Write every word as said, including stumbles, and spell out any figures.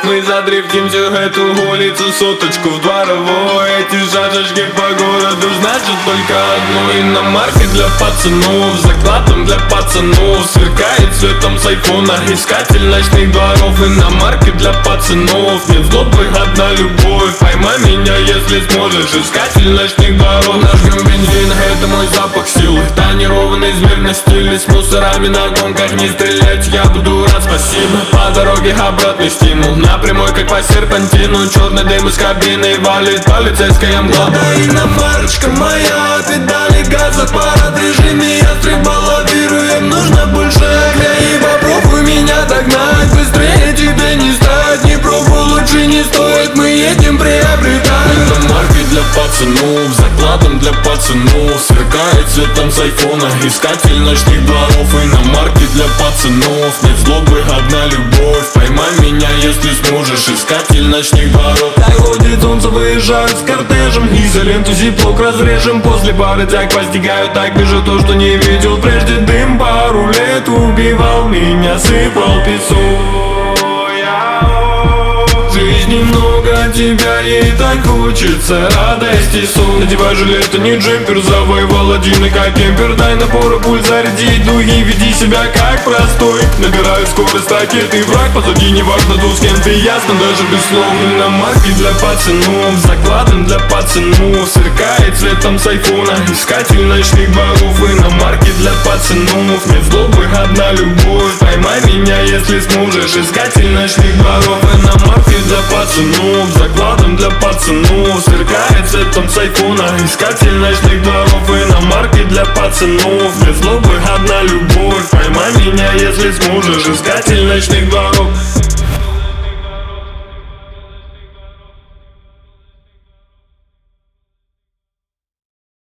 Мы задрифтим всю эту улицу, соточку в дворовой. Эти шашечки по городу значит только одно. Иномарки для пацанов, закладом для пацанов. Сверкает цветом с айфона, искатель ночных дворов. Иномарки для пацанов, нет злобы, одна любовь. Поймай меня, если сможешь, искатель ночных дворов. Нажгем бензин, это мой запах силы. Тонированный змеиный стиль, с мусорами на гонках не стрелять. Я буду рад, спасибо. По дороге обратный стимул, напрямой как по серпантину. Черный дым из кабины валит полицейская мгла. Это иномарочка моя, педали газа, парад режиме. Я стрельба лавируем, нужно больше огня. И попробуй меня догнать, быстрее тебе не стать. Не пробуй, лучше не стоит, мы едем приобретать. Иномарки для пацанов, закладом для пацанов. Сверкает цветом с айфона, искатель ночных дворов. Иномарки для пацанов, нет злобы, одна любовь. Поймай меня, если сможешь, искатель ночных дворов. Так ходит солнце, выезжают с кортежем. Изоленту зиплок разрежем, после пары так постигаю. Так вижу то, что не видел прежде. Дым пару лет убивал меня, сыпал песок. В жизни много тебя, ей так хочется радости, сон. Надевай жилет, а не джемпер, завоевал один и как кемпер. Дай напору, пульс зарядить дуги, веди себя как простой. Набираю скорость ракеты, враг позади, неважно, тут с кем ты, ясно, даже без слов. Иномарки для пацанов, закладом для пацанов. Сверкает цветом с айфона, искатель ночных дворов. Иномарки для пацанов, нет злобы, одна любовь. Поймай меня, если сможешь, искатель ночных дворов. Иномарки для пацанов, закладом для пацанов. Сверкает цветом с айфона, искатель ночных дворов. Иномарки для пацанов, без злобы, одна любовь. Поймай меня, если сможешь, искатель ночных дворов.